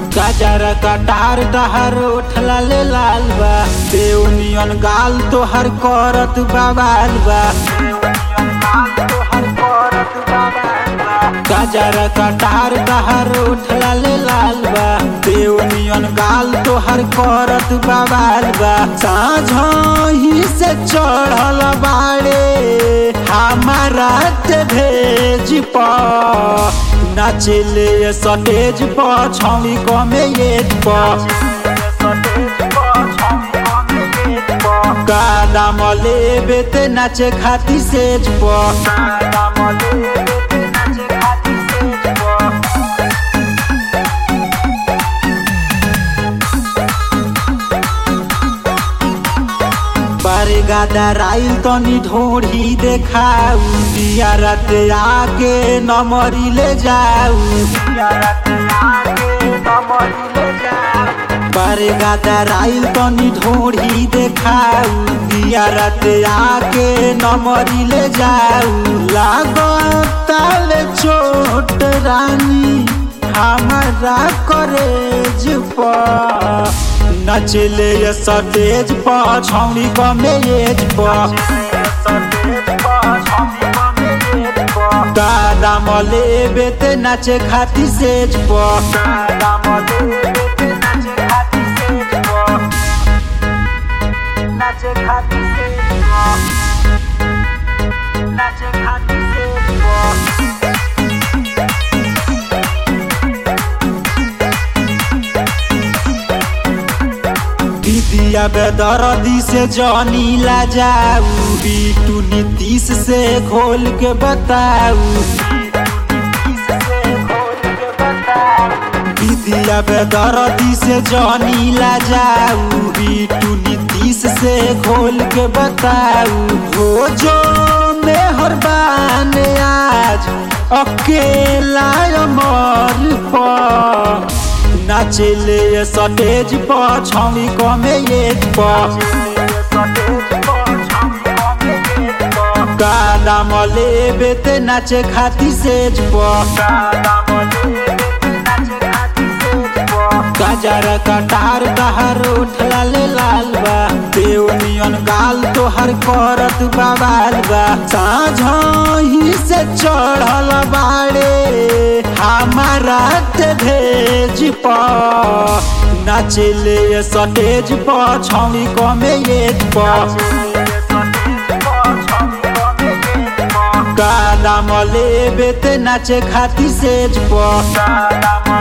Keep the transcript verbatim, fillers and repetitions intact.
गजर कटार डहर उठला ले लाल बा, देवनियन गाल तोहर करत बवाल बा। गजर कटार डहर उठला ले लाल बा, देवनियन गाल तोहर करत बवाल बा। साँझही से चढ़ल बाड़े हमारा ते भेज पर, नाचले सटेज पर छौड़ी कमे एज पर। कादाम लेबे ते नाचे खाती सेज पर। बारे गादा राइल तनी ढोढ़ी देखाऊ, दिया रात आके नमरी ले जाऊ। बारे गादा राइल तनी ढोढ़ी देखाऊ, दिया रात आके नमरी ले जाऊ। लागताल छोट रानी हमारा करेज पर, नचले सटेज पर छौड़ी कमे एज पर। कादाम लेबे ते नाचे खाती सेज पर। नाचे खाती सेज पर, नाचे खाती सेज पर। दिया बेदर्दी से जानी ला जाऊ, बीटू नीतीश से खोल के बताऊ। दिया बेदर्दी से जानी ला जाऊ, बीटू नीतीश से खोल के बताऊ। हो जो मेहरबान आज अकेला अमर पर, नाचले सटेज पर छौड़ी कमे एज पर। कादाम लेबे ते नाचे खाती सेज पर। गजर कटार डहर उठला ले लाल बा, देवनियन गाल तोहर करत बवाल बा। साँझही से चढ़ल बाड़े हमारा ते भेज पर, नाचले सटेज पर छौड़ी कमे एज पर। कादाम लेबे ते नाचे खाती सेज पर।